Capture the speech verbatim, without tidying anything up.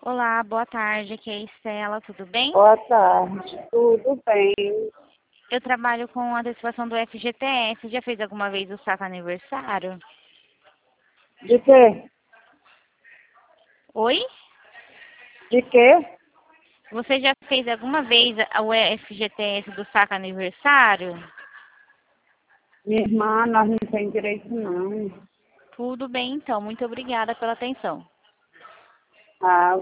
Olá, boa tarde. Aqui é a Estela, tudo bem? Boa tarde, tudo bem? Eu trabalho com a antecipação do F G T S. Já fez alguma vez o saco aniversário? De quê? Oi? De quê? Você já fez alguma vez o F G T S do saco aniversário? Minha irmã, nós não temos direito não. Tudo bem, então. Muito obrigada pela atenção. Ah,